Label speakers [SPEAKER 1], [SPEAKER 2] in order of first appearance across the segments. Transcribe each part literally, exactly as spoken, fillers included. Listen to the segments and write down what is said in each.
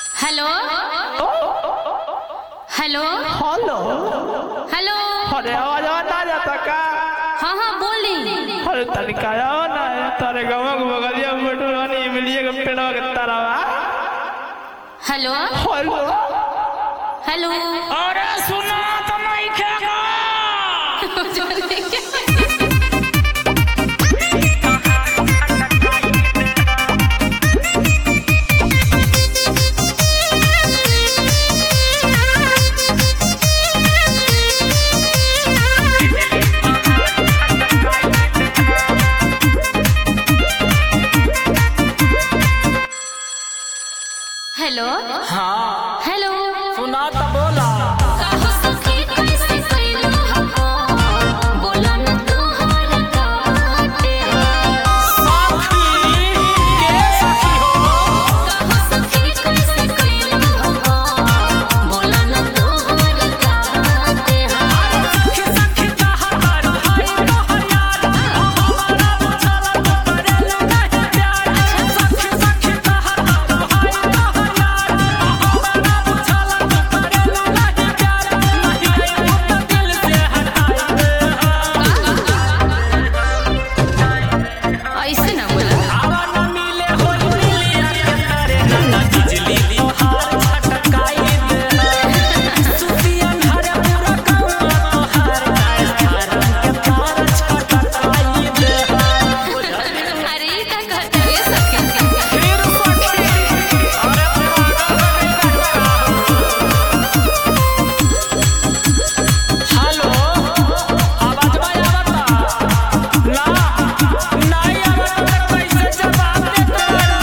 [SPEAKER 1] Hello hello
[SPEAKER 2] hello
[SPEAKER 1] hello.
[SPEAKER 2] अरे आवाज ना जाता का?
[SPEAKER 1] हाँ हाँ बोली।
[SPEAKER 2] अरे तनिका आओ ना तारे गाँव के बगलिया में बैठो रानी इमलिया के पेड़वा के तारावा।
[SPEAKER 1] Hello
[SPEAKER 2] hello
[SPEAKER 1] hello.
[SPEAKER 2] अरे सुना तो नहीं क्या
[SPEAKER 1] हेलो
[SPEAKER 2] हाँ
[SPEAKER 1] हेलो।
[SPEAKER 2] सुना तो बोला
[SPEAKER 1] कहो सखी कैसे कैलो हो, बोला न तोहर काटे।
[SPEAKER 2] सखी के सखी हो?
[SPEAKER 1] कहो सखी कैसे कैलो हो, बोला न तोहर काटे।
[SPEAKER 2] सखी सखी कहा कर भाई तोहर यार हमारा बुझाला तो करेला नहीं प्यार। सखी सखी कहा कर भाई तोहर यार हमारा बुझाला तो करेला नहीं प्यार। नहीं आई तो दिल से हटाई दे।
[SPEAKER 1] ऐसे ना बोला।
[SPEAKER 2] आवा न मिले होई मिलिया के तारे ना बिजली तोहार छटकाई दे। सुतिया घर पूरा गाँव तोहार तार के तार छटकाई दे।
[SPEAKER 1] अरे ये क्या कहते हैं सखी?
[SPEAKER 2] फिर सखी अरे हेलो आवाज में आवता ना नहीं आवता कैसे जवाब देता?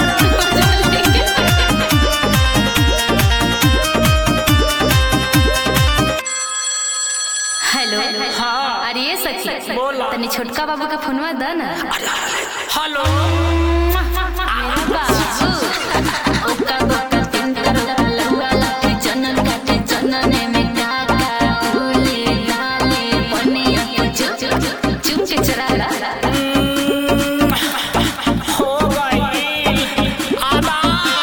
[SPEAKER 1] हेलो
[SPEAKER 2] हाँ।
[SPEAKER 1] अरे ये सखी
[SPEAKER 2] बोला।
[SPEAKER 1] तनी छोटका बाबू का फोनवा द ना।
[SPEAKER 2] हेलो
[SPEAKER 1] मेरा बाबू ओका बोका तीन कर लहुआ लाठी जनन काटे जनने में काका फूले डाले पनिया को चुम चुम चुम के चराला।
[SPEAKER 2] हो गई आदा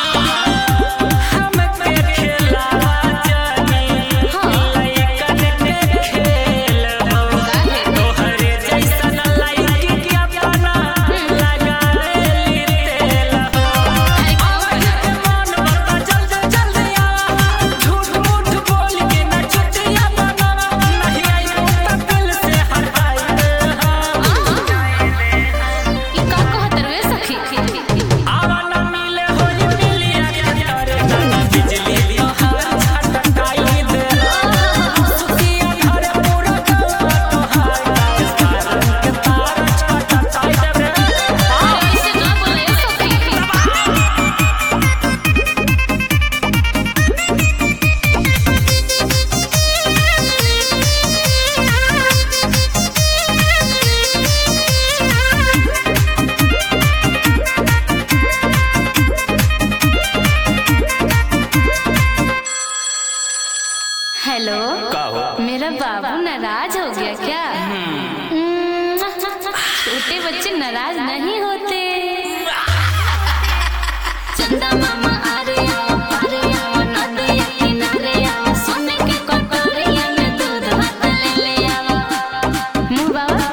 [SPEAKER 2] हम के खेला जानी लइकन के खेल हो। तोहरे जैसन लइकी के अपना लगावेली तेल हो। आवाज के मन बता जल्दी जल्दी आवा झूठ मूठ बोल के ना चुटिया बनावा। नहीं आई तो दिल से हटाई दे।
[SPEAKER 1] ई का कहत रे सखी?
[SPEAKER 2] आवा न मिले होई मिलिया के तारे ना बिजली तोहार छटकाई दे। सुतिया घर पूरा गाँव तोहार तार के तार छटकाई दे।
[SPEAKER 1] ऐसे ना बोले सखी। हेलो मेरा बाबू नाराज हो गया क्या? हम्म, छोटे बच्चे नाराज नहीं होते। चंदा मामा आ रे आओ पारे आओ नदिया किनारे आओ सोने के कटोरिया में दूध भात ले ले आओ। मुँह बाबा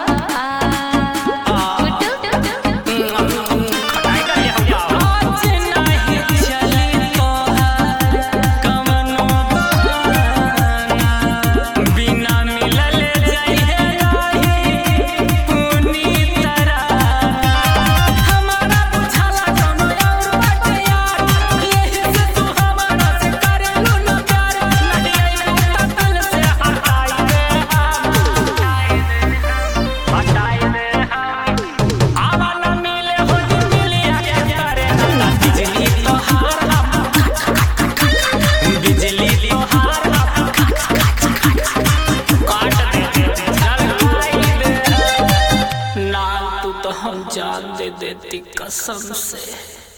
[SPEAKER 1] आ टुटु
[SPEAKER 2] खटाई कर लिया आज नहीं चली तोहार कवनो बहाना। बिना मिलल जाइए रही पूनी तरह। हमारा बुझाला कोनो और बाटे यार यही से तू हमारा से करेलू न प्यार। नहीं आई तो दिल से हटाई दे हटाई दे। आवा न मिले होई मिलिया के तारे ना बिजली तोहार बिजली तोहार काट दे जलाई दे। ना तू तो हम जान दे देती कसम से।